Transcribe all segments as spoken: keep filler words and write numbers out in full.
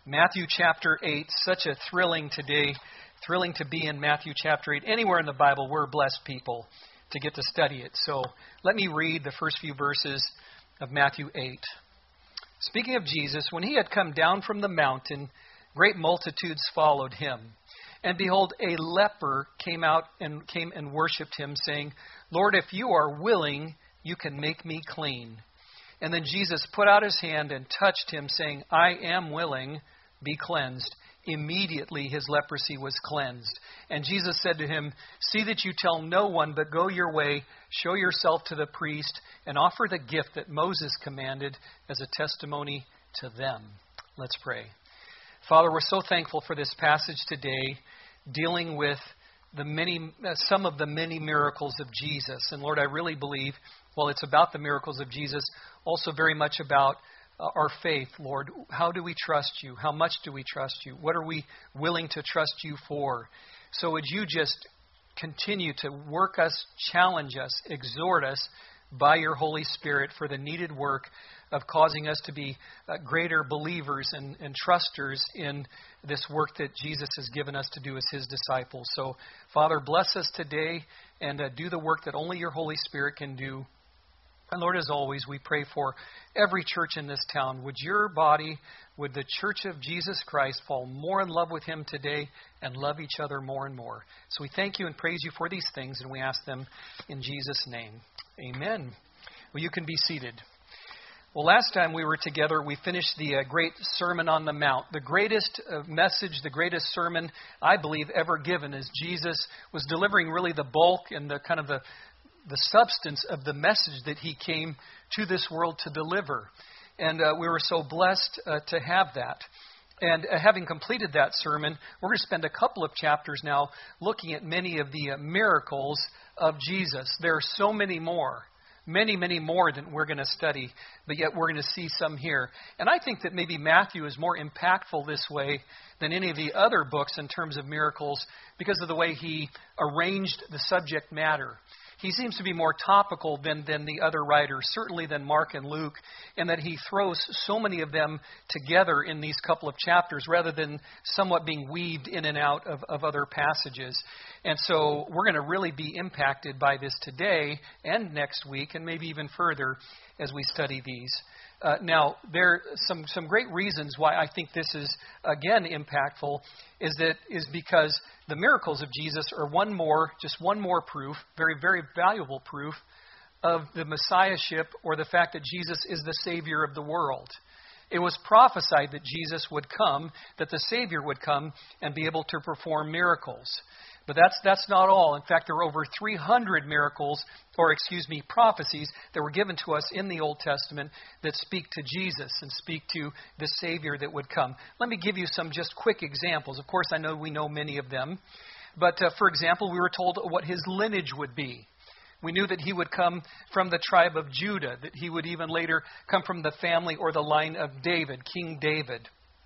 Matthew chapter eight, such a thrilling today, thrilling to be in Matthew chapter eight. Anywhere in the Bible, we're blessed people to get to study it. So let me read the first few verses of Matthew eight. Speaking of Jesus, when he had come down from the mountain, great multitudes followed him. And behold, a leper came out and came and worshipped him, saying, Lord, if you are willing, you can make me clean. And then Jesus put out his hand and touched him, saying, I am willing, be cleansed. Immediately his leprosy was cleansed. And Jesus said to him, see that you tell no one, but go your way, show yourself to the priest, and offer the gift that Moses commanded as a testimony to them. Let's pray. Father, we're so thankful for this passage today, dealing with the many, uh, some of the many miracles of Jesus. And Lord, I really believe, well, it's about the miracles of Jesus, also very much about uh, our faith, Lord. How do we trust you? How much do we trust you? What are we willing to trust you for? So would you just continue to work us, challenge us, exhort us by your Holy Spirit for the needed work of causing us to be uh, greater believers and, and trusters in this work that Jesus has given us to do as his disciples. So, Father, bless us today and uh, do the work that only your Holy Spirit can do. And Lord, as always, we pray for every church in this town. Would your body, would the church of Jesus Christ fall more in love with him today and love each other more and more. So we thank you and praise you for these things, and we ask them in Jesus' name. Amen. Well, you can be seated. Well, last time we were together, we finished the uh, great Sermon on the Mount. The greatest uh, message, the greatest sermon, I believe, ever given, as Jesus was delivering really the bulk and the kind of the the substance of the message that he came to this world to deliver. And uh, we were so blessed uh, to have that. And uh, having completed that sermon, we're going to spend a couple of chapters now looking at many of the uh, miracles of Jesus. There are so many more, many, many more than we're going to study, but yet we're going to see some here. And I think that maybe Matthew is more impactful this way than any of the other books in terms of miracles because of the way he arranged the subject matter. He seems to be more topical than, than the other writers, certainly than Mark and Luke, in that he throws so many of them together in these couple of chapters rather than somewhat being weaved in and out of, of other passages. And so we're going to really be impacted by this today and next week and maybe even further as we study these. Uh, now, there are some, some great reasons why I think this is, again, impactful, is that is because the miracles of Jesus are one more, just one more proof, very, very valuable proof, of the Messiahship or the fact that Jesus is the Savior of the world. It was prophesied that Jesus would come, that the Savior would come and be able to perform miracles. But that's that's not all. In fact, there are over three hundred miracles, or excuse me, prophecies that were given to us in the Old Testament that speak to Jesus and speak to the Savior that would come. Let me give you some just quick examples. Of course, I know we know many of them. But uh, for example, we were told what his lineage would be. We knew that he would come from the tribe of Judah, that he would even later come from the family or the line of David, King David.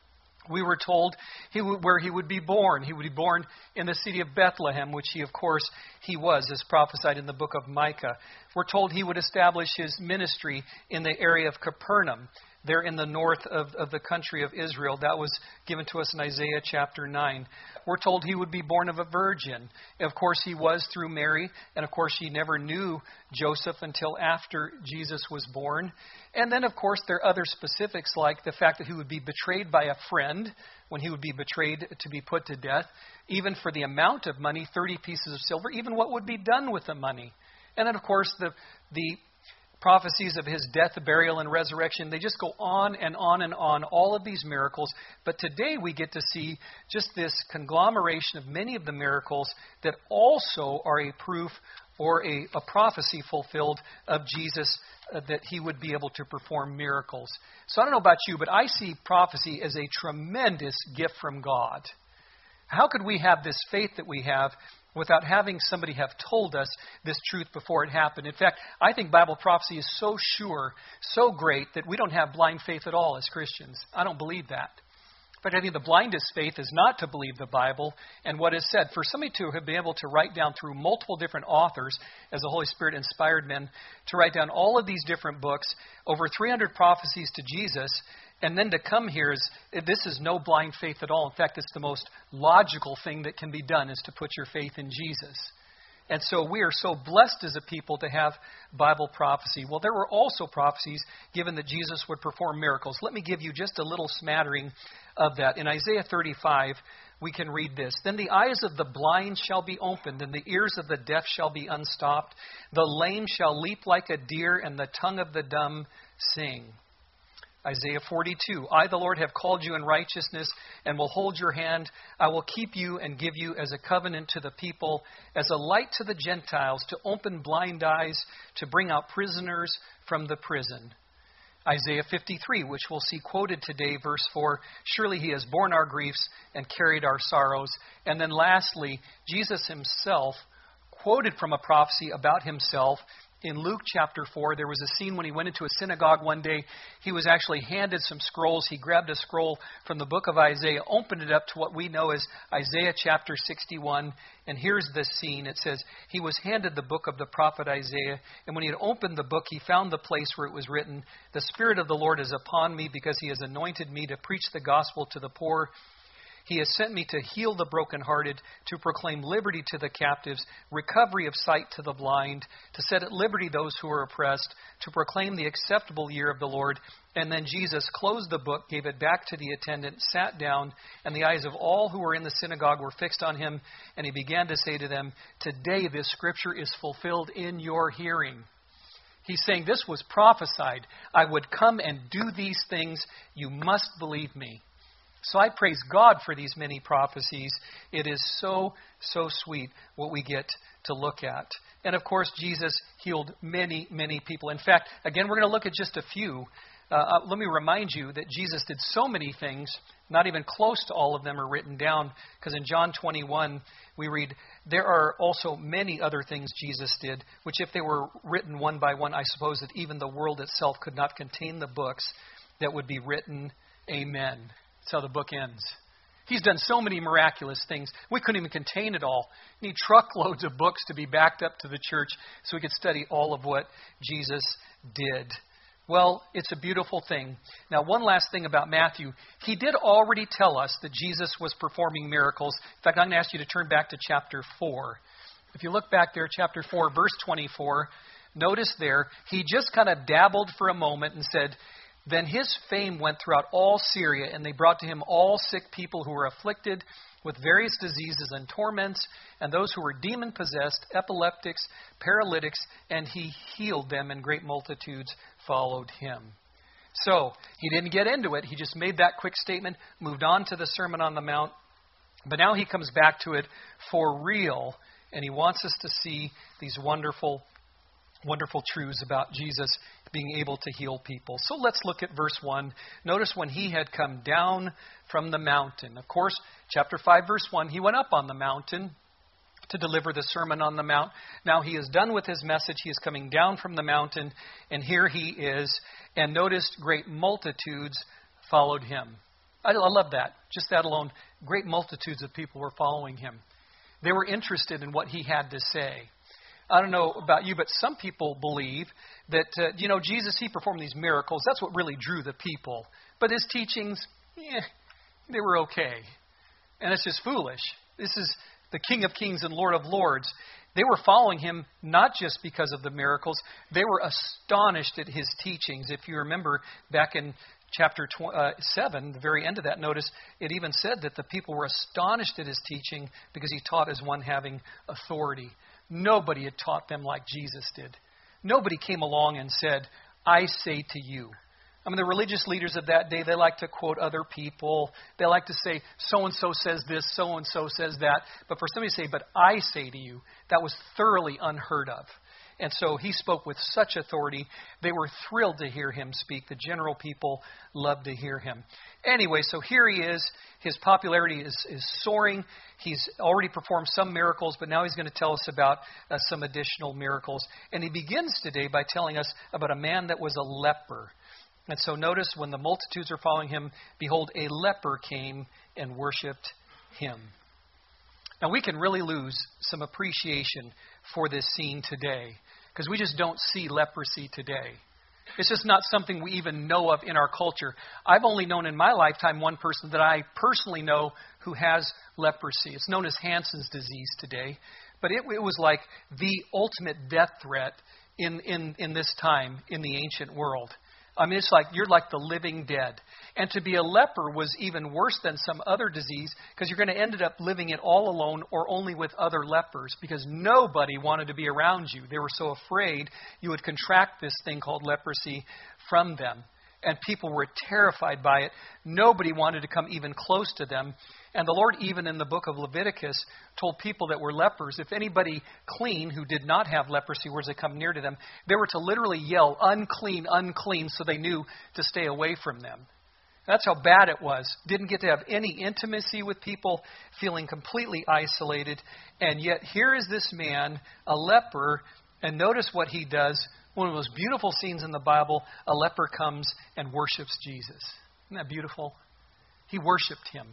We were told he would, where he would be born. He would be born in the city of Bethlehem, which he, of course, he was, as prophesied in the book of Micah. We're told he would establish his ministry in the area of Capernaum, there in the north of, of the country of Israel. That was given to us in Isaiah chapter nine. We're told he would be born of a virgin. Of course, he was through Mary, and of course, he never knew Joseph until after Jesus was born. And then, of course, there are other specifics like the fact that he would be betrayed by a friend when he would be betrayed to be put to death, even for the amount of money, thirty pieces of silver, even what would be done with the money. And then, of course, the the prophecies of his death, burial, and resurrection, they just go on and on and on, all of these miracles. But today we get to see just this conglomeration of many of the miracles that also are a proof or a, a prophecy fulfilled of Jesus, uh, that he would be able to perform miracles. So I don't know about you, but I see prophecy as a tremendous gift from God. How could we have this faith that we have without having somebody have told us this truth before it happened? In fact, I think Bible prophecy is so sure, so great, that we don't have blind faith at all as Christians. I don't believe that. In fact, I think the blindest faith is not to believe the Bible and what is said. For somebody to have been able to write down through multiple different authors, as the Holy Spirit inspired men, to write down all of these different books, over three hundred prophecies to Jesus, And then to come here is, this is no blind faith at all. In fact, it's the most logical thing that can be done is to put your faith in Jesus. And so we are so blessed as a people to have Bible prophecy. Well, there were also prophecies given that Jesus would perform miracles. Let me give you just a little smattering of that. In Isaiah thirty-five, we can read this. Then the eyes of the blind shall be opened, and the ears of the deaf shall be unstopped. The lame shall leap like a deer, and the tongue of the dumb sing. Isaiah forty-two, I, the Lord, have called you in righteousness and will hold your hand. I will keep you and give you as a covenant to the people, as a light to the Gentiles, to open blind eyes, to bring out prisoners from the prison. Isaiah fifty-three, which we'll see quoted today, verse four, surely he has borne our griefs and carried our sorrows. And then lastly, Jesus himself quoted from a prophecy about himself. In Luke chapter four, there was a scene when he went into a synagogue one day. He was actually handed some scrolls. He grabbed a scroll from the book of Isaiah, opened it up to what we know as Isaiah chapter sixty-one. And here's the scene. It says, he was handed the book of the prophet Isaiah. And when he had opened the book, he found the place where it was written, the Spirit of the Lord is upon me because he has anointed me to preach the gospel to the poor. He has sent me to heal the brokenhearted, to proclaim liberty to the captives, recovery of sight to the blind, to set at liberty those who are oppressed, to proclaim the acceptable year of the Lord. And then Jesus closed the book, gave it back to the attendant, sat down, and the eyes of all who were in the synagogue were fixed on him. And he began to say to them, today this scripture is fulfilled in your hearing. He's saying this was prophesied. I would come and do these things. You must believe me. So I praise God for these many prophecies. It is so, so sweet what we get to look at. And of course, Jesus healed many, many people. In fact, again, we're going to look at just a few. Uh, uh, let me remind you that Jesus did so many things, not even close to all of them are written down. Because in John twenty-one, we read, there are also many other things Jesus did, which if they were written one by one, I suppose that even the world itself could not contain the books that would be written. Amen. That's how the book ends. He's done so many miraculous things. We couldn't even contain it all. We need truckloads of books to be backed up to the church so we could study all of what Jesus did. Well, it's a beautiful thing. Now, one last thing about Matthew. He did already tell us that Jesus was performing miracles. In fact, I'm going to ask you to turn back to chapter four. If you look back there, chapter four, verse twenty-four, notice there, he just kind of dabbled for a moment and said, then his fame went throughout all Syria, and they brought to him all sick people who were afflicted with various diseases and torments, and those who were demon-possessed, epileptics, paralytics, and he healed them, and great multitudes followed him. So, he didn't get into it. He just made that quick statement, moved on to the Sermon on the Mount. But now he comes back to it for real, and he wants us to see these wonderful Wonderful truths about Jesus being able to heal people. So let's look at verse one. Notice when he had come down from the mountain. Of course, chapter five, verse one, he went up on the mountain to deliver the Sermon on the Mount. Now he is done with his message. He is coming down from the mountain, and here he is. And notice great multitudes followed him. I, I love that. Just that alone, great multitudes of people were following him. They were interested in what he had to say. I don't know about you, but some people believe that, uh, you know, Jesus, he performed these miracles. That's what really drew the people. But his teachings, eh, they were okay. And it's just foolish. This is the King of Kings and Lord of Lords. They were following him not just because of the miracles. They were astonished at his teachings. If you remember back in chapter seven, the very end of that, notice it even said that the people were astonished at his teaching because he taught as one having authority. Nobody had taught them like Jesus did. Nobody came along and said, I say to you. I mean, the religious leaders of that day, they like to quote other people. They like to say, so-and-so says this, so-and-so says that. But for somebody to say, but I say to you, that was thoroughly unheard of. And so he spoke with such authority. They were thrilled to hear him speak. The general people loved to hear him. Anyway, so here he is. His popularity is, is soaring. He's already performed some miracles, but now he's going to tell us about uh, some additional miracles. And he begins today by telling us about a man that was a leper. And so notice when the multitudes are following him, behold, a leper came and worshipped him. Now we can really lose some appreciation for this scene today because we just don't see leprosy today. It's just not something we even know of in our culture. I've only known in my lifetime one person that I personally know who has leprosy. It's known as Hansen's disease today. But it, it was like the ultimate death threat in, in, in this time in the ancient world. I mean, it's like you're like the living dead. And to be a leper was even worse than some other disease because you're going to end up living it all alone or only with other lepers because nobody wanted to be around you. They were so afraid you would contract this thing called leprosy from them. And people were terrified by it. Nobody wanted to come even close to them. And the Lord, even in the book of Leviticus, told people that were lepers, if anybody clean who did not have leprosy were to come near to them, they were to literally yell, unclean, unclean, so they knew to stay away from them. That's how bad it was. Didn't get to have any intimacy with people, feeling completely isolated. And yet here is this man, a leper, and notice what he does. One of the most beautiful scenes in the Bible, a leper comes and worships Jesus. Isn't that beautiful? He worshipped him.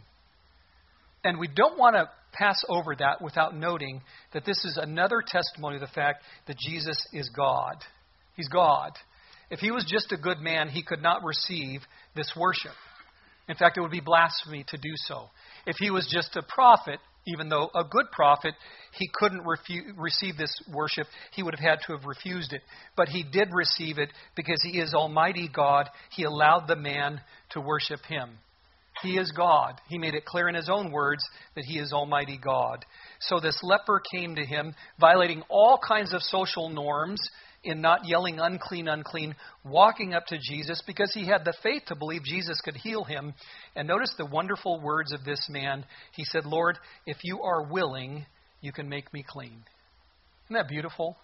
And we don't want to pass over that without noting that this is another testimony of the fact that Jesus is God. He's God. If he was just a good man, he could not receive this worship. In fact, it would be blasphemy to do so. If he was just a prophet, even though a good prophet, he couldn't refu- receive this worship. He would have had to have refused it. But he did receive it because he is Almighty God. He allowed the man to worship him. He is God. He made it clear in his own words that he is Almighty God. So this leper came to him, violating all kinds of social norms in not yelling unclean, unclean, walking up to Jesus because he had the faith to believe Jesus could heal him. And notice the wonderful words of this man. He said, Lord, if you are willing, you can make me clean. Isn't that beautiful?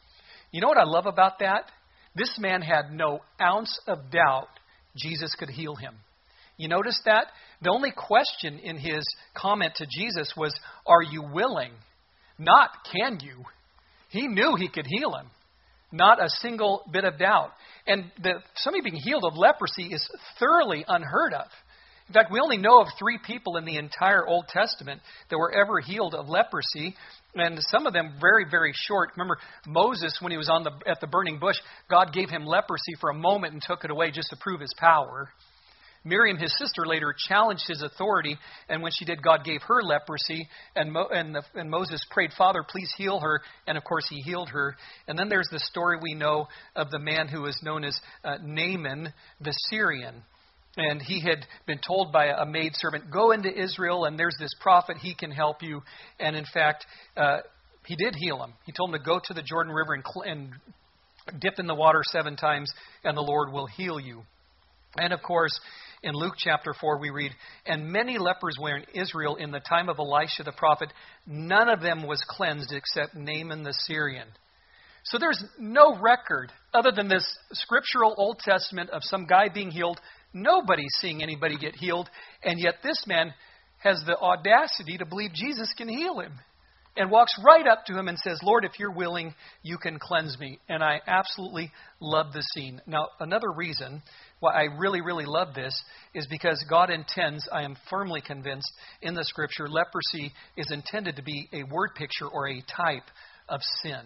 You know what I love about that? This man had no ounce of doubt Jesus could heal him. You notice that? The only question in his comment to Jesus was, are you willing? Not, can you? He knew he could heal him. Not a single bit of doubt. And the, somebody being healed of leprosy is thoroughly unheard of. In fact, we only know of three people in the entire Old Testament that were ever healed of leprosy, and some of them very, very short. Remember, Moses, when he was on the at the burning bush, God gave him leprosy for a moment and took it away just to prove his power. Miriam, his sister, later challenged his authority, and when she did, God gave her leprosy, and, Mo, and, the, and Moses prayed, Father, please heal her, and of course he healed her. And then there's the story we know of the man who is known as uh, Naaman the Syrian. And he had been told by a maidservant, go into Israel, and there's this prophet, he can help you. And in fact, uh, he did heal him. He told him to go to the Jordan River and, cl- and dip in the water seven times, and the Lord will heal you. And of course, in Luke chapter four, we read, and many lepers were in Israel in the time of Elisha the prophet. None of them was cleansed except Naaman the Syrian. So there's no record other than this scriptural Old Testament of some guy being healed. Nobody's seeing anybody get healed. And yet this man has the audacity to believe Jesus can heal him. And walks right up to him and says, Lord, if you're willing, you can cleanse me. And I absolutely love the scene. Now, another reason why I really, really love this is because God intends, I am firmly convinced, in the Scripture, leprosy is intended to be a word picture or a type of sin.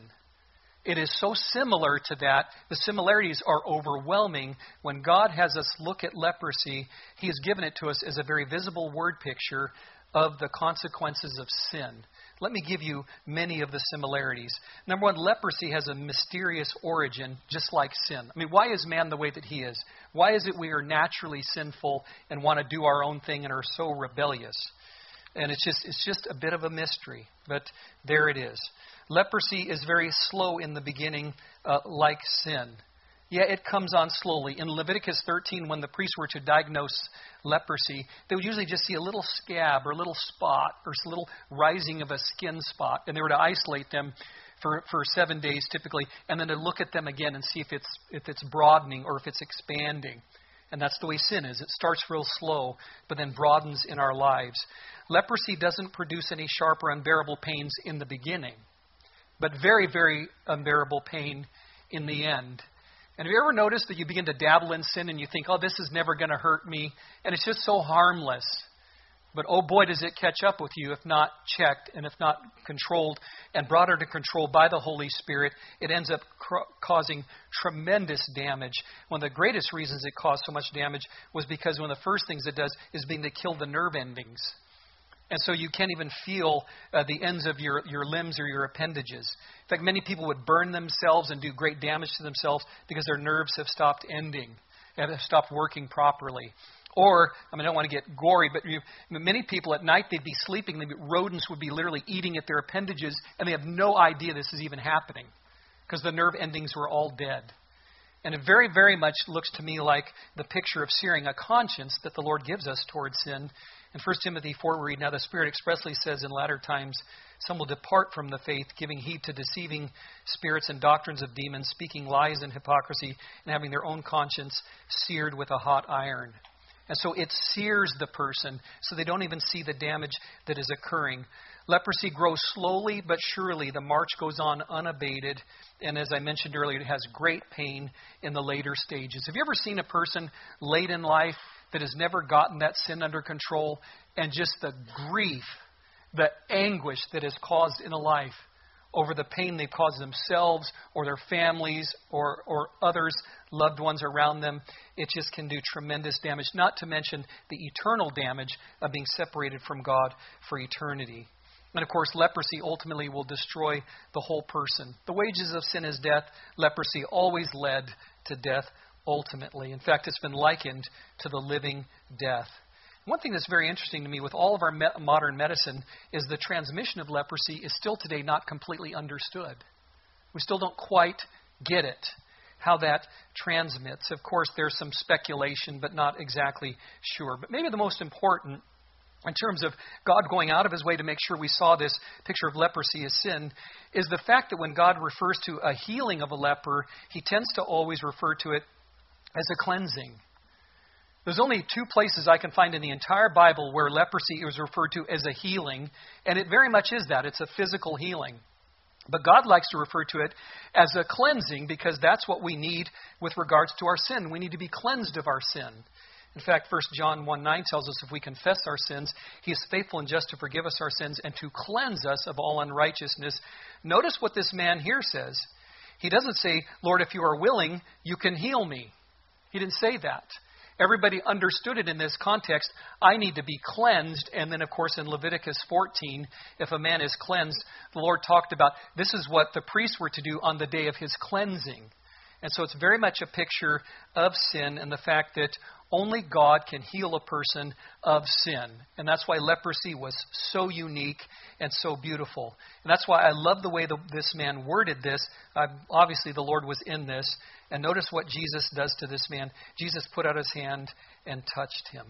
It is so similar to that. The similarities are overwhelming. When God has us look at leprosy, He has given it to us as a very visible word picture of the consequences of sin. Let me give you many of the similarities. Number one, leprosy has a mysterious origin, just like sin. I mean, why is man the way that he is? Why is it we are naturally sinful and want to do our own thing and are so rebellious? And it's just it's just a bit of a mystery, but there it is. Leprosy is very slow in the beginning, uh, like sin. Yeah, it comes on slowly. In Leviticus thirteen, when the priests were to diagnose leprosy, they would usually just see a little scab or a little spot or a little rising of a skin spot, and they were to isolate them for, for seven days typically, and then to look at them again and see if it's if it's broadening or if it's expanding. And that's the way sin is. It starts real slow, but then broadens in our lives. Leprosy doesn't produce any sharp or unbearable pains in the beginning, but very, very unbearable pain in the end. And have you ever noticed that you begin to dabble in sin and you think, oh, this is never going to hurt me, and it's just so harmless? But oh boy, does it catch up with you if not checked and if not controlled and brought under control by the Holy Spirit. It ends up cr- causing tremendous damage. One of the greatest reasons it caused so much damage was because one of the first things it does is being to kill the nerve endings. And so you can't even feel uh, the ends of your, your limbs or your appendages. In fact, many people would burn themselves and do great damage to themselves because their nerves have stopped ending, have stopped working properly. Or, I mean, I don't want to get gory, but you, many people at night, they'd be sleeping, they'd be, rodents would be literally eating at their appendages, and they have no idea this is even happening because the nerve endings were all dead. And it very, very much looks to me like the picture of searing a conscience that the Lord gives us towards sin. In First Timothy four, we read, "Now the Spirit expressly says in latter times, some will depart from the faith, giving heed to deceiving spirits and doctrines of demons, speaking lies and hypocrisy, and having their own conscience seared with a hot iron." And so it sears the person so they don't even see the damage that is occurring. Leprosy grows slowly but surely. The march goes on unabated. And as I mentioned earlier, it has great pain in the later stages. Have you ever seen a person late in life that has never gotten that sin under control, and just the grief, the anguish that is caused in a life over the pain they've caused themselves or their families or, or others, loved ones around them? It just can do tremendous damage, not to mention the eternal damage of being separated from God for eternity. And of course, leprosy ultimately will destroy the whole person. The wages of sin is death. Leprosy always led to death ultimately. In fact, it's been likened to the living death. One thing that's very interesting to me with all of our me- modern medicine is the transmission of leprosy is still today not completely understood. We still don't quite get it, how that transmits. Of course, there's some speculation, but not exactly sure. But maybe the most important, in terms of God going out of his way to make sure we saw this picture of leprosy as sin, is the fact that when God refers to a healing of a leper, he tends to always refer to it as a cleansing. There's only two places I can find in the entire Bible where leprosy is referred to as a healing, and it very much is that. It's a physical healing. But God likes to refer to it as a cleansing because that's what we need with regards to our sin. We need to be cleansed of our sin. In fact, First John one nine tells us if we confess our sins, he is faithful and just to forgive us our sins and to cleanse us of all unrighteousness. Notice what this man here says. He doesn't say, Lord, if you are willing, you can heal me. He didn't say that. Everybody understood it in this context. I need to be cleansed. And then, of course, in Leviticus fourteen, if a man is cleansed, the Lord talked about this is what the priests were to do on the day of his cleansing. And so it's very much a picture of sin and the fact that only God can heal a person of sin. And that's why leprosy was so unique and so beautiful. And that's why I love the way the, this man worded this. Uh, obviously, the Lord was in this. And notice what Jesus does to this man. Jesus put out his hand and touched him.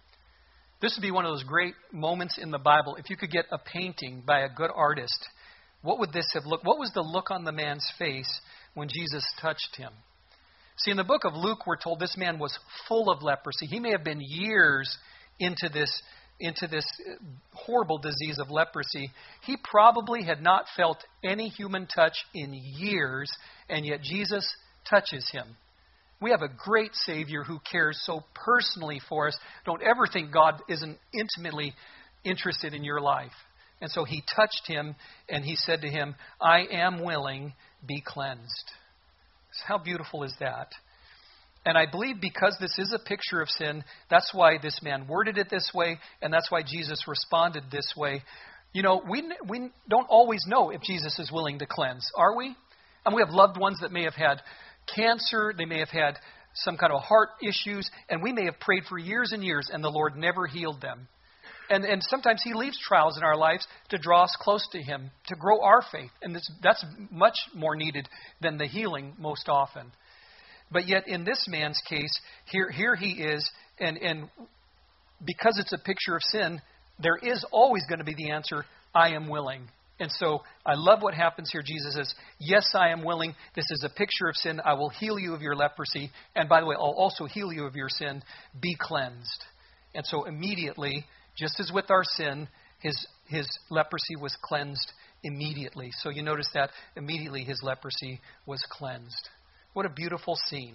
This would be one of those great moments in the Bible. If you could get a painting by a good artist, what would this have looked? What was the look on the man's face when Jesus touched him? See, in the book of Luke, we're told this man was full of leprosy. He may have been years into this, into this horrible disease of leprosy. He probably had not felt any human touch in years, and yet Jesus touches him. We have a great Savior who cares so personally for us. Don't ever think God isn't intimately interested in your life. And so he touched him, and he said to him, I am willing, be cleansed. How beautiful is that? And I believe because this is a picture of sin, that's why this man worded it this way, and that's why Jesus responded this way. You know, we we don't always know if Jesus is willing to cleanse, are we? And we have loved ones that may have had cancer, they may have had some kind of heart issues, and we may have prayed for years and years, and the Lord never healed them. And and sometimes he leaves trials in our lives to draw us close to him, to grow our faith. And this, that's much more needed than the healing most often. But yet in this man's case, here here he is, and, and because it's a picture of sin, there is always going to be the answer, I am willing. And so I love what happens here. Jesus says, yes, I am willing. This is a picture of sin. I will heal you of your leprosy. And by the way, I'll also heal you of your sin. Be cleansed. And so immediately, just as with our sin, his his leprosy was cleansed immediately. So you notice that immediately his leprosy was cleansed. What a beautiful scene.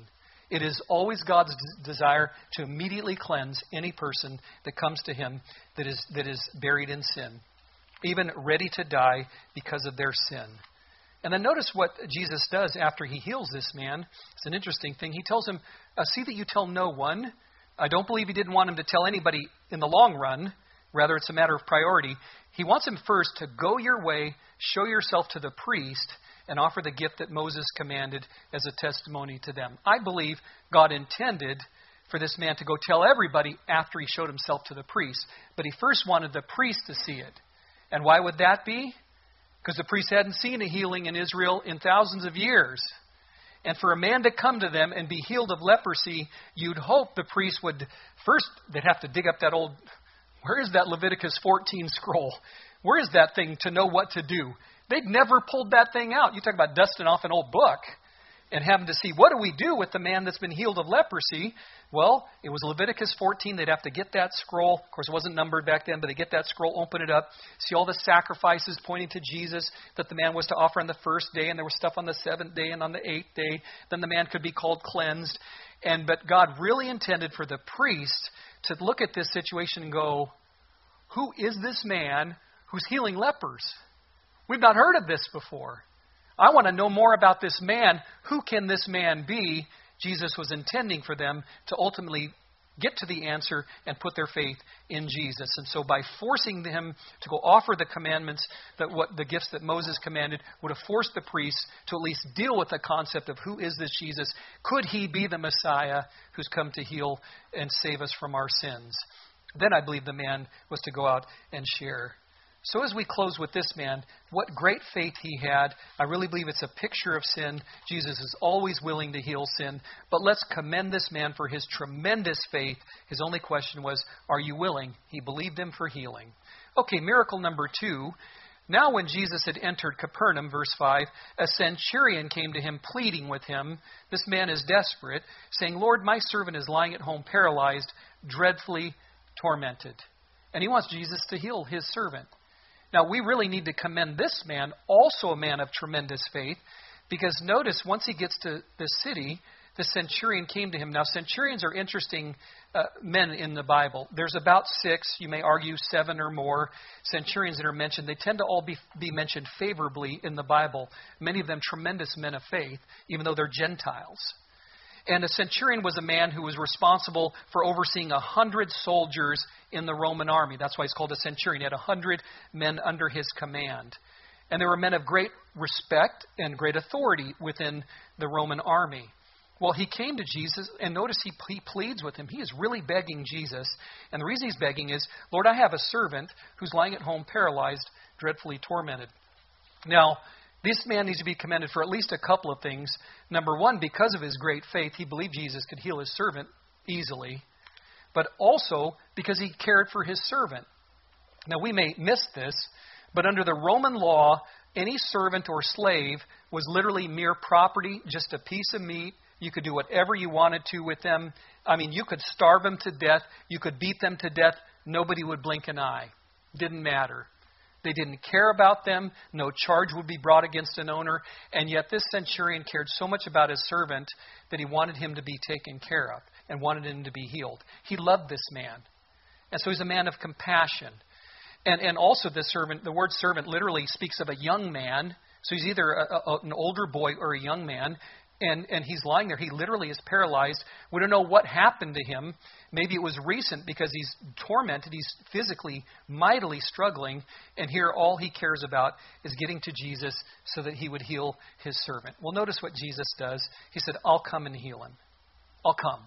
It is always God's d- desire to immediately cleanse any person that comes to him that is that is buried in sin, even ready to die because of their sin. And then notice what Jesus does after he heals this man. It's an interesting thing. He tells him, uh, see that you tell no one. I don't believe he didn't want him to tell anybody in the long run. Rather, it's a matter of priority. He wants him first to go your way, show yourself to the priest, and offer the gift that Moses commanded as a testimony to them. I believe God intended for this man to go tell everybody after he showed himself to the priest. But he first wanted the priest to see it. And why would that be? Because the priest hadn't seen a healing in Israel in thousands of years. And for a man to come to them and be healed of leprosy, you'd hope the priest would, first, they'd have to dig up that old, where is that Leviticus fourteen scroll? Where is that thing to know what to do? They'd never pulled that thing out. You talk about dusting off an old book and having to see, what do we do with the man that's been healed of leprosy? Well, it was Leviticus fourteen. They'd have to get that scroll. Of course, it wasn't numbered back then, but they get that scroll, open it up, see all the sacrifices pointing to Jesus that the man was to offer on the first day, and there was stuff on the seventh day and on the eighth day. Then the man could be called cleansed. And but God really intended for the priest to look at this situation and go, who is this man who's healing lepers? We've not heard of this before. I want to know more about this man. Who can this man be? Jesus was intending for them to ultimately get to the answer and put their faith in Jesus. And so by forcing them to go offer the commandments, that what the gifts that Moses commanded, would have forced the priests to at least deal with the concept of who is this Jesus? Could he be the Messiah who's come to heal and save us from our sins? Then I believe the man was to go out and share. So as we close with this man, what great faith he had. I really believe it's a picture of sin. Jesus is always willing to heal sin. But let's commend this man for his tremendous faith. His only question was, are you willing? He believed him for healing. Okay, miracle number two. Now when Jesus had entered Capernaum, verse five, a centurion came to him pleading with him. This man is desperate, saying, Lord, my servant is lying at home paralyzed, dreadfully tormented. And he wants Jesus to heal his servant. Now, we really need to commend this man, also a man of tremendous faith, because notice once he gets to the city, the centurion came to him. Now, centurions are interesting uh, men in the Bible. There's about six, you may argue seven or more centurions that are mentioned. They tend to all be, be mentioned favorably in the Bible. Many of them tremendous men of faith, even though they're Gentiles. And a centurion was a man who was responsible for overseeing a hundred soldiers in the Roman army. That's why he's called a centurion. He had a hundred men under his command. And they were men of great respect and great authority within the Roman army. Well, he came to Jesus, and notice he, he pleads with him. He is really begging Jesus. And the reason he's begging is, Lord, I have a servant who's lying at home paralyzed, dreadfully tormented. Now, this man needs to be commended for at least a couple of things. Number one, because of his great faith, he believed Jesus could heal his servant easily. But also because he cared for his servant. Now, we may miss this, but under the Roman law, any servant or slave was literally mere property, just a piece of meat. You could do whatever you wanted to with them. I mean, you could starve them to death. You could beat them to death. Nobody would blink an eye. Didn't matter. They didn't care about them. No charge would be brought against an owner. And yet this centurion cared so much about his servant that he wanted him to be taken care of and wanted him to be healed. He loved this man. And so he's a man of compassion. And and also this servant, the word servant literally speaks of a young man. So he's either a, a, an older boy or a young man. And, and he's lying there. He literally is paralyzed. We don't know what happened to him. Maybe it was recent because he's tormented. He's physically, mightily struggling. And here all he cares about is getting to Jesus so that he would heal his servant. Well, notice what Jesus does. He said, I'll come and heal him. I'll come.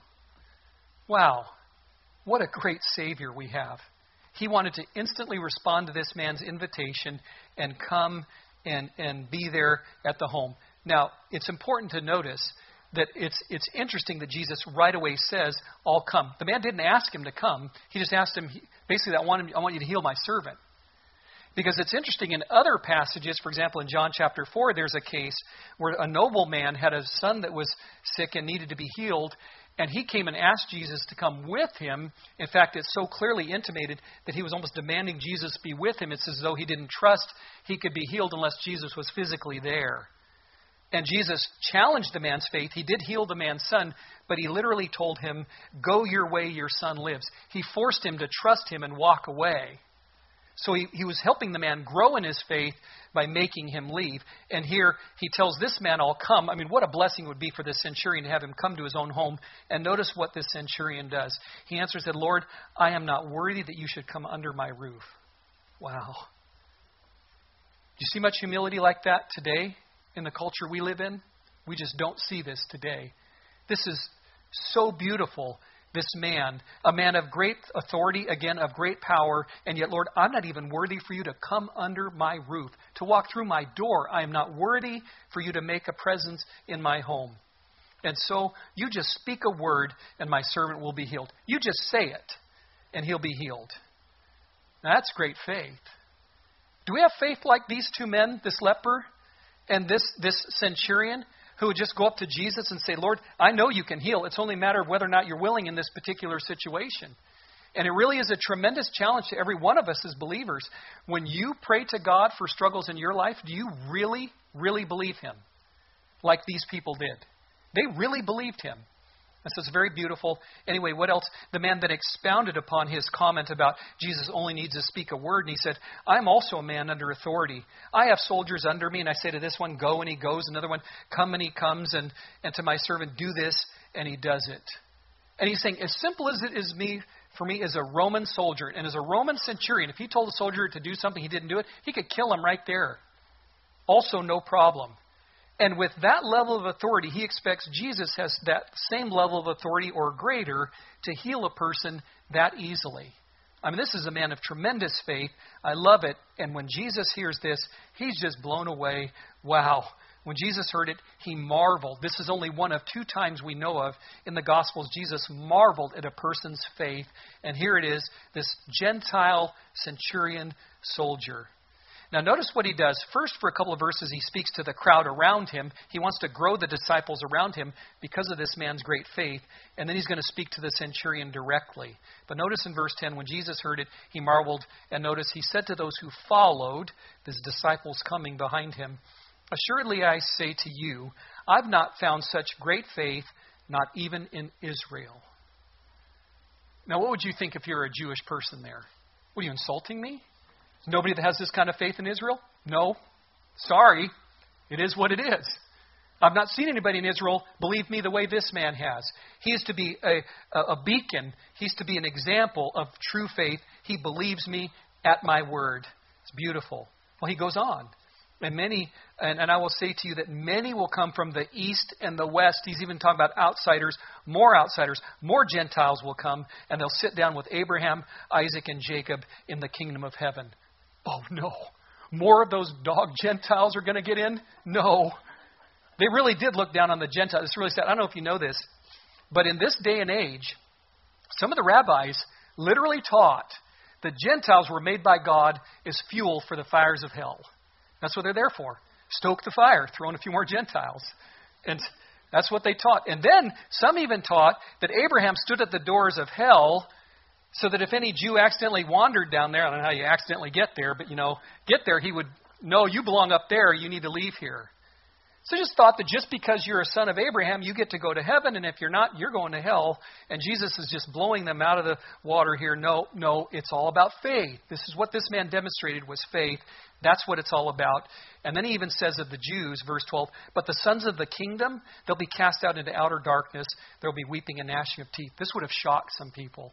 Wow. What a great Savior we have. He wanted to instantly respond to this man's invitation and come and, and be there at the home. Now, it's important to notice that it's it's interesting that Jesus right away says, I'll come. The man didn't ask him to come. He just asked him, basically, I want, him, I want you to heal my servant. Because it's interesting in other passages, for example, in John chapter four, there's a case where a nobleman had a son that was sick and needed to be healed. And he came and asked Jesus to come with him. In fact, it's so clearly intimated that he was almost demanding Jesus be with him. It's as though he didn't trust he could be healed unless Jesus was physically there. And Jesus challenged the man's faith. He did heal the man's son, but he literally told him, go your way, your son lives. He forced him to trust him and walk away. So he, he was helping the man grow in his faith by making him leave. And here he tells this man, I'll come. I mean, what a blessing it would be for this centurion to have him come to his own home. And notice what this centurion does. He answers, said, Lord, I am not worthy that you should come under my roof. Wow. Do you see much humility like that today in the culture we live in? We just don't see this today. This is so beautiful. This man, a man of great authority, again, of great power, and yet, Lord, I'm not even worthy for you to come under my roof, to walk through my door. I am not worthy for you to make a presence in my home. And so you just speak a word and my servant will be healed. You just say it and he'll be healed. Now, that's great faith. Do we have faith like these two men, this leper and this, this centurion, who would just go up to Jesus and say, Lord, I know you can heal. It's only a matter of whether or not you're willing in this particular situation. And it really is a tremendous challenge to every one of us as believers. When you pray to God for struggles in your life, do you really, really believe Him? Like these people did. They really believed Him. And so it's very beautiful. Anyway, what else? The man then expounded upon his comment about Jesus only needs to speak a word. And he said, I'm also a man under authority. I have soldiers under me. And I say to this one, go, and he goes. Another one, come, and he comes. And, and to my servant, do this, and he does it. And he's saying, as simple as it is me, for me as a Roman soldier, and as a Roman centurion, if he told a soldier to do something, he didn't do it, he could kill him right there. Also, no problem. And with that level of authority, he expects Jesus has that same level of authority or greater to heal a person that easily. I mean, this is a man of tremendous faith. I love it. And when Jesus hears this, he's just blown away. Wow. When Jesus heard it, he marveled. This is only one of two times we know of in the Gospels. Jesus marveled at a person's faith. And here it is, this Gentile centurion soldier. Now, notice what he does. First, for a couple of verses, he speaks to the crowd around him. He wants to grow the disciples around him because of this man's great faith. And then he's going to speak to the centurion directly. But notice in verse ten, when Jesus heard it, he marveled. And notice he said to those who followed, his disciples coming behind him, assuredly I say to you, I've not found such great faith, not even in Israel. Now, what would you think if you're a Jewish person there? What, are you insulting me? Nobody that has this kind of faith in Israel? No. Sorry. It is what it is. I've not seen anybody in Israel believe me the way this man has. He is to be a, a, a beacon. He's to be an example of true faith. He believes me at my word. It's beautiful. Well, he goes on. And many, and, and I will say to you that many will come from the east and the west. He's even talking about outsiders, more outsiders, more Gentiles will come, and they'll sit down with Abraham, Isaac, and Jacob in the kingdom of heaven. Oh, no. More of those dog Gentiles are going to get in? No. They really did look down on the Gentiles. It's really sad. I don't know if you know this, but in this day and age, some of the rabbis literally taught that Gentiles were made by God as fuel for the fires of hell. That's what they're there for. Stoke the fire, throw in a few more Gentiles. And that's what they taught. And then some even taught that Abraham stood at the doors of hell so that if any Jew accidentally wandered down there, I don't know how you accidentally get there, but, you know, get there, he would know you belong up there, you need to leave here. So just thought that just because you're a son of Abraham, you get to go to heaven, and if you're not, you're going to hell. And Jesus is just blowing them out of the water here. No, no, it's all about faith. This is what this man demonstrated was faith. That's what it's all about. And then he even says of the Jews, verse twelve, but the sons of the kingdom, they'll be cast out into outer darkness. There'll be weeping and gnashing of teeth. This would have shocked some people.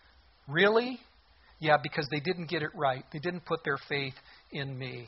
Really? Yeah, because they didn't get it right. They didn't put their faith in me.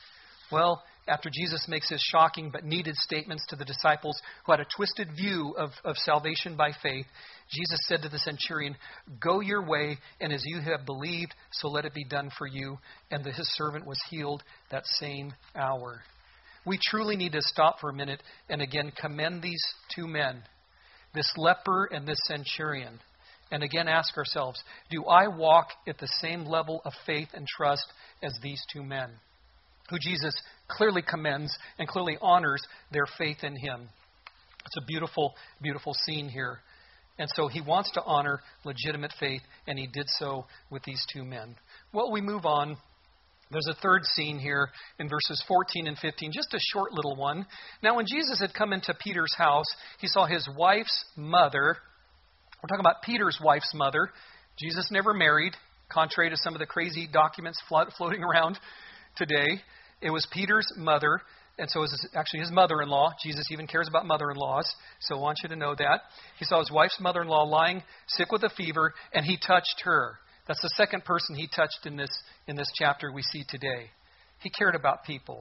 Well, after Jesus makes his shocking but needed statements to the disciples who had a twisted view of, of salvation by faith, Jesus said to the centurion, go your way, and as you have believed, so let it be done for you. And the, his servant was healed that same hour. We truly need to stop for a minute and again commend these two men, this leper and this centurion. And again ask ourselves, do I walk at the same level of faith and trust as these two men, who Jesus clearly commends and clearly honors their faith in him? It's a beautiful, beautiful scene here. And so he wants to honor legitimate faith, and he did so with these two men. Well, we move on. There's a third scene here in verses fourteen and fifteen, just a short little one. Now, when Jesus had come into Peter's house, he saw his wife's mother. We're talking about Peter's wife's mother. Jesus never married, contrary to some of the crazy documents floating around today. It was Peter's mother, and so it was actually his mother-in-law. Jesus even cares about mother-in-laws, so I want you to know that. He saw his wife's mother-in-law lying sick with a fever, and he touched her. That's the second person he touched in this in this chapter we see today. He cared about people.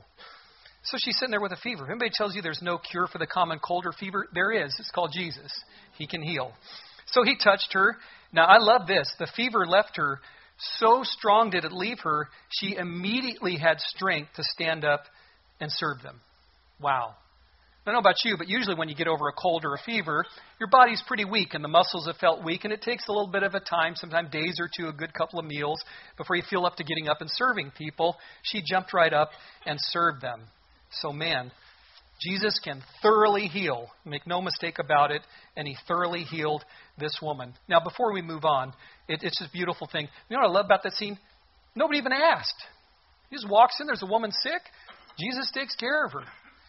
So she's sitting there with a fever. If anybody tells you there's no cure for the common cold or fever, there is. It's called Jesus. He can heal. So he touched her. Now, I love this. The fever left her. So strong did it leave her, she immediately had strength to stand up and serve them. Wow. I don't know about you, but usually when you get over a cold or a fever, your body's pretty weak and the muscles have felt weak, and it takes a little bit of a time, sometimes days or two, a good couple of meals, before you feel up to getting up and serving people. She jumped right up and served them. So man, Jesus can thoroughly heal. Make no mistake about it. And he thoroughly healed this woman. Now, before we move on, it, it's just a beautiful thing. You know what I love about that scene? Nobody even asked. He just walks in. There's a woman sick. Jesus takes care of her.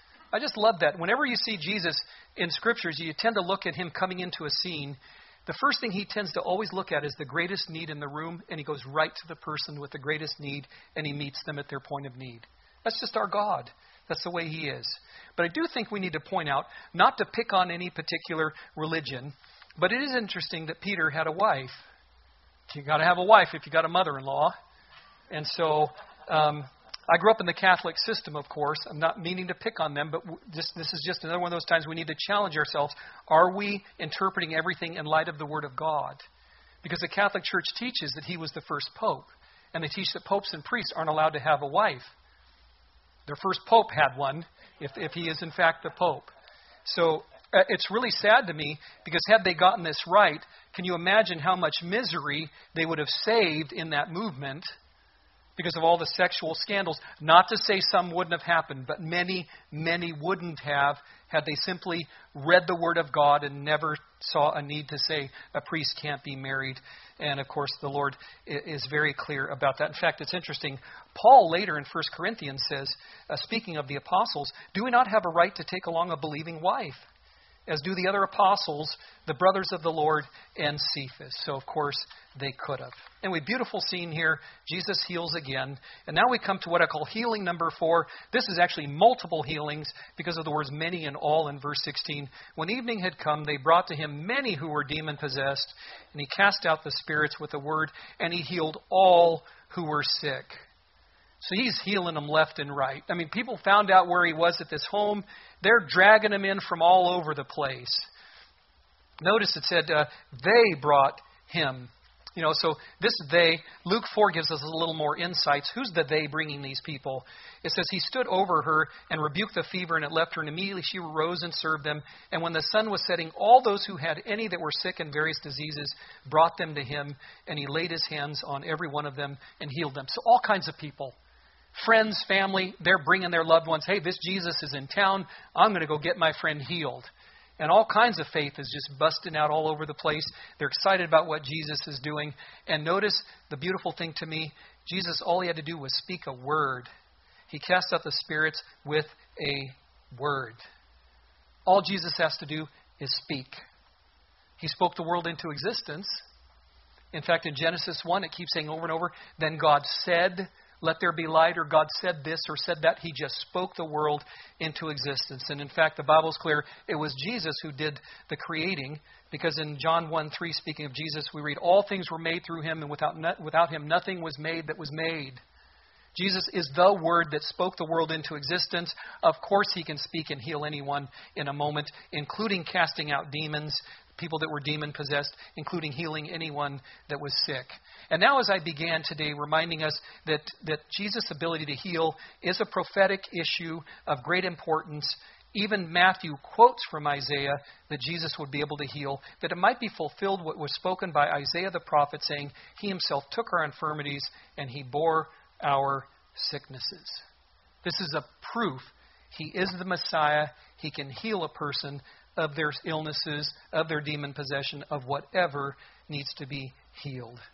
I just love that. Whenever you see Jesus in Scriptures, you tend to look at him coming into a scene. The first thing he tends to always look at is the greatest need in the room, and he goes right to the person with the greatest need, and he meets them at their point of need. That's just our God. That's the way he is. But I do think we need to point out, not to pick on any particular religion, but it is interesting that Peter had a wife. You got to have a wife if you got a mother-in-law. And so um, I grew up in the Catholic system, of course. I'm not meaning to pick on them, but just, this is just another one of those times we need to challenge ourselves. Are we interpreting everything in light of the Word of God? Because the Catholic Church teaches that he was the first pope, and they teach that popes and priests aren't allowed to have a wife. Their first pope had one, if, if he is in fact the pope. So uh, it's really sad to me, because had they gotten this right, can you imagine how much misery they would have saved in that movement because of all the sexual scandals? Not to say some wouldn't have happened, but many, many wouldn't have had they simply read the Word of God and never saw a need to say a priest can't be married. And, of course, the Lord is very clear about that. In fact, it's interesting. Paul later in First Corinthians says, uh, speaking of the apostles, do we not have a right to take along a believing wife, as do the other apostles, the brothers of the Lord, and Cephas? So, of course, they could have. Anyway, beautiful scene here. Jesus heals again. And now we come to what I call healing number four. This is actually multiple healings because of the words many and all in verse sixteen. When evening had come, they brought to him many who were demon-possessed, and he cast out the spirits with a word, and he healed all who were sick. So he's healing them left and right. I mean, people found out where he was at this home. They're dragging him in from all over the place. Notice it said uh, they brought him. You know, so this they, Luke four gives us a little more insights. Who's the they bringing these people? It says he stood over her and rebuked the fever, and it left her, and immediately she arose and served them. And when the sun was setting, all those who had any that were sick in various diseases brought them to him, and he laid his hands on every one of them and healed them. So all kinds of people. Friends, family, they're bringing their loved ones. Hey, this Jesus is in town. I'm going to go get my friend healed. And all kinds of faith is just busting out all over the place. They're excited about what Jesus is doing. And notice the beautiful thing to me, Jesus, all he had to do was speak a word. He cast out the spirits with a word. All Jesus has to do is speak. He spoke the world into existence. In fact, in Genesis one, it keeps saying over and over, then God said, let there be light, or God said this or said that. He just spoke the world into existence. And in fact, the Bible's clear. It was Jesus who did the creating, because in John one three, speaking of Jesus, we read, all things were made through him, and without, no, without him nothing was made that was made. Jesus is the Word that spoke the world into existence. Of course, he can speak and heal anyone in a moment, including casting out demons, people that were demon-possessed, including healing anyone that was sick. And now as I began today, reminding us that, that Jesus' ability to heal is a prophetic issue of great importance. Even Matthew quotes from Isaiah that Jesus would be able to heal, that it might be fulfilled what was spoken by Isaiah the prophet, saying, he himself took our infirmities and he bore our sicknesses. This is a proof he is the Messiah. He can heal a person of their illnesses, of their demon possession, of whatever needs to be healed.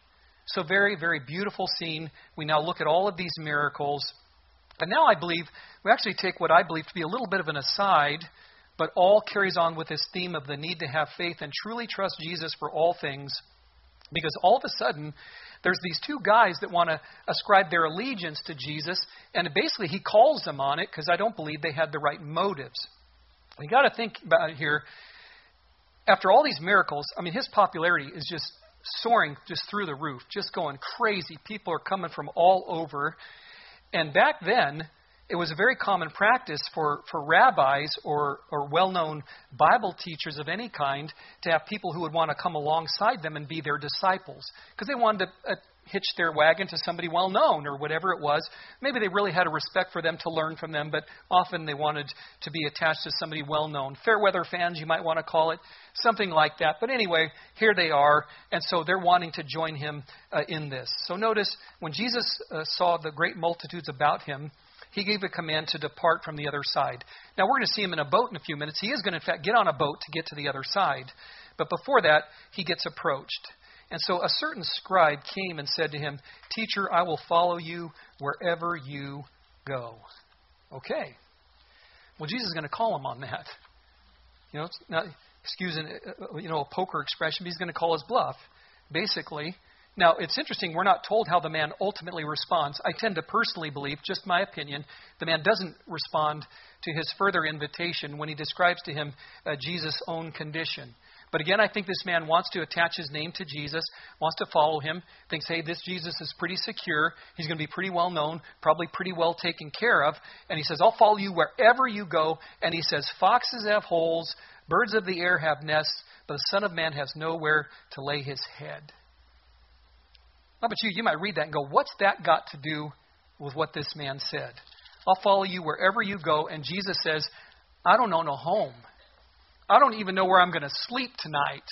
So very, very beautiful scene. We now look at all of these miracles. And now I believe we actually take what I believe to be a little bit of an aside, but all carries on with this theme of the need to have faith and truly trust Jesus for all things. Because all of a sudden, there's these two guys that want to ascribe their allegiance to Jesus, and basically he calls them on it because I don't believe they had the right motives. You got to think about it here. After all these miracles, I mean, his popularity is just soaring just through the roof, just going crazy. People are coming from all over. And back then, it was a very common practice for, for rabbis or, or well-known Bible teachers of any kind to have people who would want to come alongside them and be their disciples. Because they wanted to uh, hitch their wagon to somebody well-known or whatever it was. Maybe they really had a respect for them to learn from them, but often they wanted to be attached to somebody well-known. Fair weather fans, you might want to call it, something like that. But anyway, here they are, and so they're wanting to join him uh, in this. So notice, when Jesus uh, saw the great multitudes about him, he gave a command to depart from the other side. Now, we're going to see him in a boat in a few minutes. He is going to, in fact, get on a boat to get to the other side. But before that, he gets approached. And so a certain scribe came and said to him, "Teacher, I will follow you wherever you go." Okay. Well, Jesus is going to call him on that. You know, it's not, excuse an, you know, a poker expression, but he's going to call his bluff, basically. Now, it's interesting, we're not told how the man ultimately responds. I tend to personally believe, just my opinion, the man doesn't respond to his further invitation when he describes to him uh, Jesus' own condition. But again, I think this man wants to attach his name to Jesus, wants to follow him, thinks, hey, this Jesus is pretty secure. He's going to be pretty well known, probably pretty well taken care of. And he says, I'll follow you wherever you go. And he says, foxes have holes, birds of the air have nests, but the Son of Man has nowhere to lay his head. How about you? You might read that and go, what's that got to do with what this man said? I'll follow you wherever you go. And Jesus says, I don't own a home. I don't even know where I'm going to sleep tonight.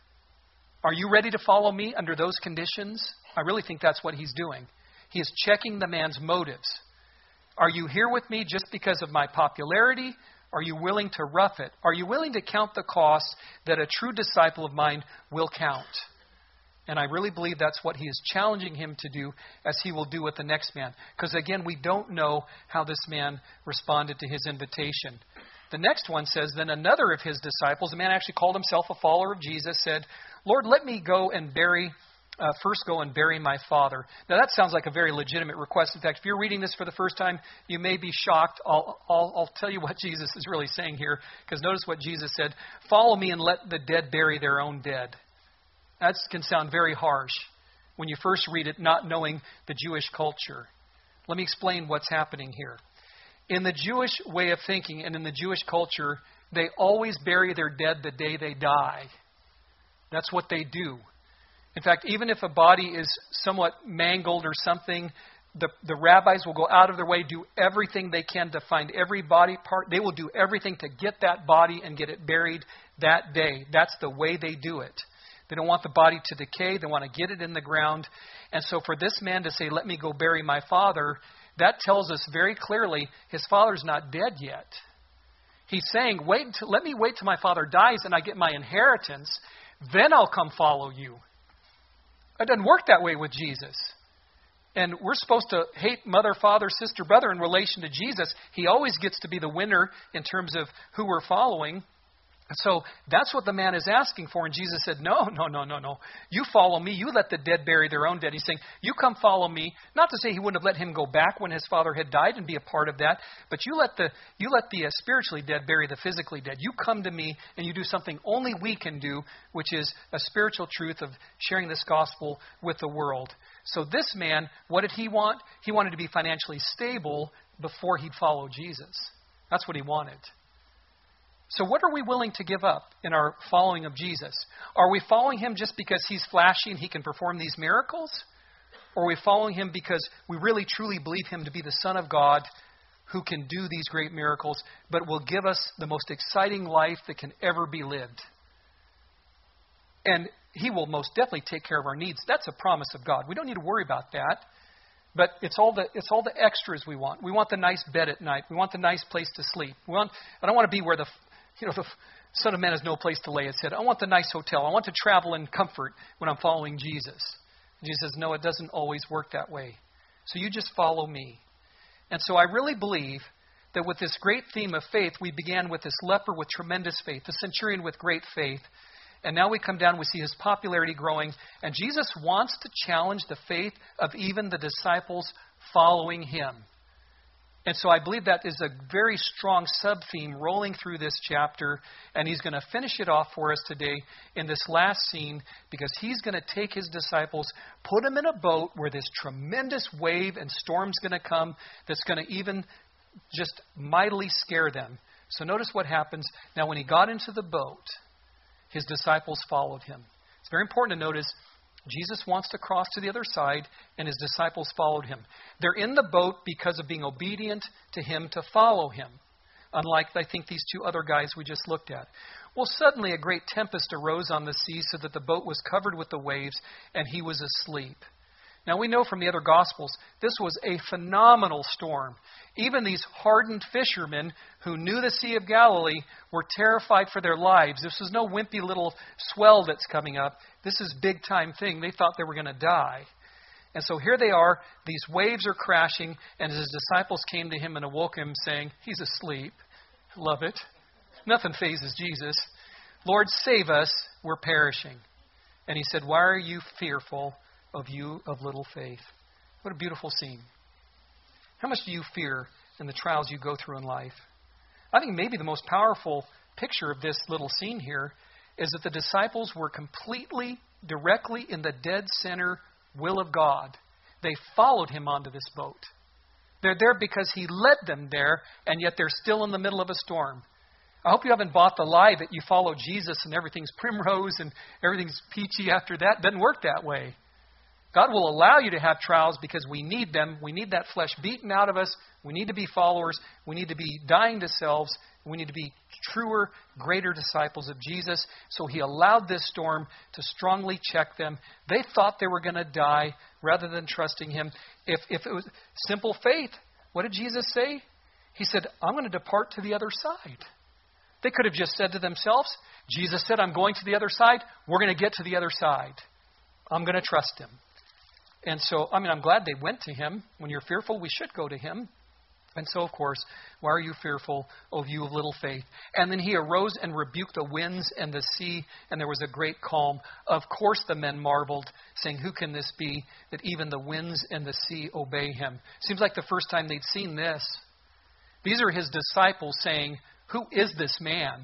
Are you ready to follow me under those conditions? I really think that's what he's doing. He is checking the man's motives. Are you here with me just because of my popularity? Are you willing to rough it? Are you willing to count the cost that a true disciple of mine will count? And I really believe that's what he is challenging him to do, as he will do with the next man. Because again, we don't know how this man responded to his invitation. The next one says, then another of his disciples, the man actually called himself a follower of Jesus, said, Lord, let me go and bury, uh, first go and bury my father. Now that sounds like a very legitimate request. In fact, if you're reading this for the first time, you may be shocked. I'll, I'll, I'll tell you what Jesus is really saying here. Because notice what Jesus said, follow me and let the dead bury their own dead. That can sound very harsh when you first read it, not knowing the Jewish culture. Let me explain what's happening here. In the Jewish way of thinking and in the Jewish culture, they always bury their dead the day they die. That's what they do. In fact, even if a body is somewhat mangled or something, the, the rabbis will go out of their way, do everything they can to find every body part. They will do everything to get that body and get it buried that day. That's the way they do it. They don't want the body to decay. They want to get it in the ground. And so for this man to say, let me go bury my father, that tells us very clearly his father's not dead yet. He's saying, wait until, let me wait till my father dies and I get my inheritance. Then I'll come follow you. It doesn't work that way with Jesus. And we're supposed to hate mother, father, sister, brother in relation to Jesus. He always gets to be the winner in terms of who we're following. So that's what the man is asking for. And Jesus said, no, no, no, no, no. You follow me. You let the dead bury their own dead. He's saying, you come follow me. Not to say he wouldn't have let him go back when his father had died and be a part of that. But you let the you let the uh, spiritually dead bury the physically dead. You come to me and you do something only we can do, which is a spiritual truth of sharing this gospel with the world. So this man, what did he want? He wanted to be financially stable before he'd follow Jesus. That's what he wanted. So what are we willing to give up in our following of Jesus? Are we following him just because he's flashy and he can perform these miracles? Or are we following him because we really truly believe him to be the Son of God who can do these great miracles, but will give us the most exciting life that can ever be lived? And he will most definitely take care of our needs. That's a promise of God. We don't need to worry about that. But it's all the it's all the extras we want. We want the nice bed at night. We want the nice place to sleep. We want. I don't want to be where the you know the Son of Man has no place to lay his head. I want the nice hotel. I want to travel in comfort when I'm following Jesus. Jesus says, no, it doesn't always work that way. So you just follow me. And so I really believe that with this great theme of faith, we began with this leper with tremendous faith, the centurion with great faith. And now we come down, we see his popularity growing. And Jesus wants to challenge the faith of even the disciples following him. And so I believe that is a very strong sub-theme rolling through this chapter. And he's going to finish it off for us today in this last scene, because he's going to take his disciples, put them in a boat where this tremendous wave and storm's going to come that's going to even just mightily scare them. So notice what happens. Now, when he got into the boat, his disciples followed him. It's very important to notice Jesus wants to cross to the other side, and his disciples followed him. They're in the boat because of being obedient to him to follow him, unlike, I think, these two other guys we just looked at. Well, suddenly a great tempest arose on the sea so that the boat was covered with the waves, and he was asleep. Now, we know from the other Gospels, this was a phenomenal storm. Even these hardened fishermen who knew the Sea of Galilee were terrified for their lives. This was no wimpy little swell that's coming up. This is big-time thing. They thought they were going to die. And so here they are. These waves are crashing, and his disciples came to him and awoke him, saying, he's asleep. Love it. Nothing phases Jesus. Lord, save us. We're perishing. And he said, why are you fearful, of you of little faith? What a beautiful scene. How much do you fear in the trials you go through in life? I think maybe the most powerful picture of this little scene here is that the disciples were completely, directly in the dead center will of God. They followed him onto this boat. They're there because he led them there, and yet they're still in the middle of a storm. I hope you haven't bought the lie that you follow Jesus and everything's primrose and everything's peachy after that. It doesn't work that way. God will allow you to have trials because we need them. We need that flesh beaten out of us. We need to be followers. We need to be dying to selves. We need to be truer, greater disciples of Jesus. So he allowed this storm to strongly check them. They thought they were going to die rather than trusting him. If, if it was simple faith, what did Jesus say? He said, I'm going to depart to the other side. They could have just said to themselves, Jesus said, I'm going to the other side. We're going to get to the other side. I'm going to trust him. And so, I mean, I'm glad they went to him. When you're fearful, we should go to him. And so, of course, why are you fearful, O you of little faith? And then he arose and rebuked the winds and the sea, and there was a great calm. Of course the men marveled, saying, who can this be, that even the winds and the sea obey him? Seems like the first time they'd seen this. These are his disciples saying, who is this man?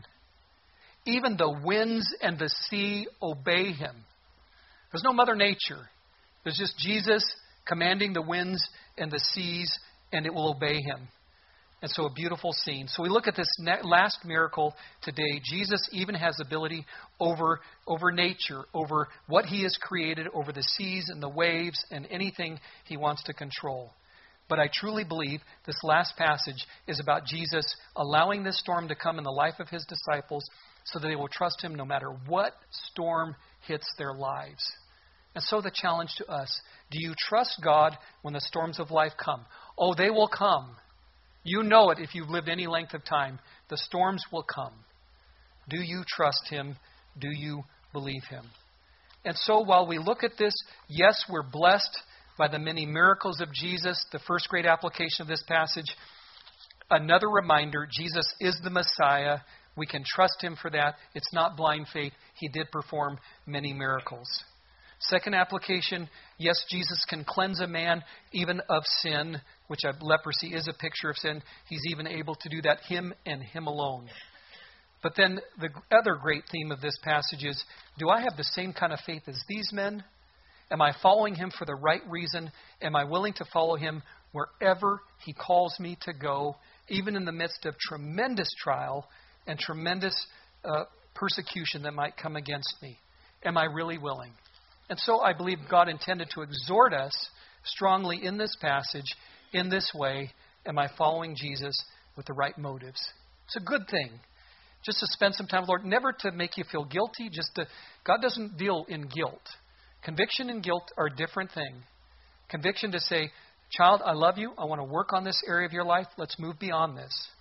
Even the winds and the sea obey him. There's no Mother Nature. There's just Jesus commanding the winds and the seas, and it will obey him. And so a beautiful scene. So we look at this last miracle today. Jesus even has ability over, over nature, over what he has created, over the seas and the waves and anything he wants to control. But I truly believe this last passage is about Jesus allowing this storm to come in the life of his disciples so that they will trust him no matter what storm hits their lives. And so the challenge to us, do you trust God when the storms of life come? Oh, they will come. You know it if you've lived any length of time. The storms will come. Do you trust him? Do you believe him? And so while we look at this, yes, we're blessed by the many miracles of Jesus, the first great application of this passage. Another reminder, Jesus is the Messiah. We can trust him for that. It's not blind faith. He did perform many miracles. Second application, yes, Jesus can cleanse a man even of sin, which leprosy is a picture of sin. He's even able to do that, him and him alone. But then the other great theme of this passage is, do I have the same kind of faith as these men? Am I following him for the right reason? Am I willing to follow him wherever he calls me to go, even in the midst of tremendous trial and tremendous uh, persecution that might come against me? Am I really willing? And so I believe God intended to exhort us strongly in this passage, in this way. Am I following Jesus with the right motives? It's a good thing. Just to spend some time, Lord, never to make you feel guilty. Just to, God doesn't deal in guilt. Conviction and guilt are a different thing. Conviction to say, child, I love you. I want to work on this area of your life. Let's move beyond this.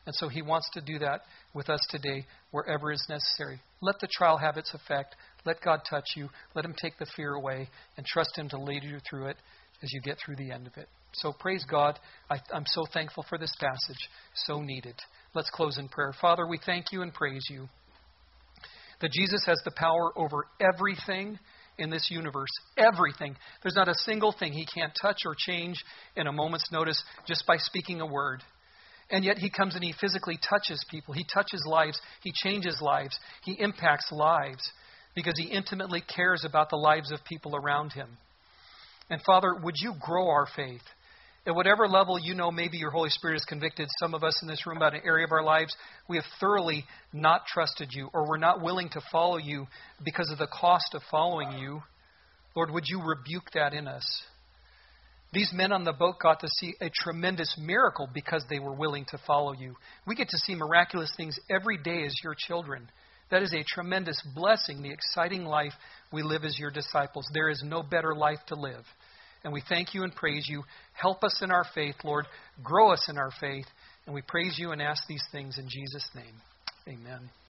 And so he wants to do that with us today wherever is necessary. Let the trial have its effect. Let God touch you. Let him take the fear away and trust him to lead you through it as you get through the end of it. So praise God. I, I'm so thankful for this passage. So needed. Let's close in prayer. Father, we thank you and praise you that Jesus has the power over everything in this universe. Everything. There's not a single thing he can't touch or change in a moment's notice just by speaking a word. And yet he comes and he physically touches people. He touches lives. He changes lives. He impacts lives because he intimately cares about the lives of people around him. And Father, would you grow our faith? At whatever level you know maybe your Holy Spirit has convicted some of us in this room about an area of our lives, we have thoroughly not trusted you, or we're not willing to follow you because of the cost of following you. Lord, would you rebuke that in us? These men on the boat got to see a tremendous miracle because they were willing to follow you. We get to see miraculous things every day as your children. That is a tremendous blessing, the exciting life we live as your disciples. There is no better life to live. And we thank you and praise you. Help us in our faith, Lord. Grow us in our faith. And we praise you and ask these things in Jesus' name. Amen.